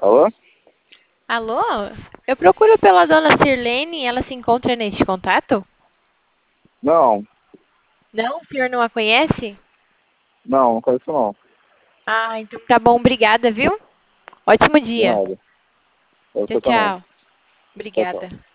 Alô? Alô? Eu procuro pela dona Sirlene, ela se encontra neste contato? Não, Não, o senhor não a conhece? não conheço não. Ah, então tá bom, obrigada, viu? Ótimo De dia. nada. É Tchau, você também. tchau. Tchau, tchau. Obrigada.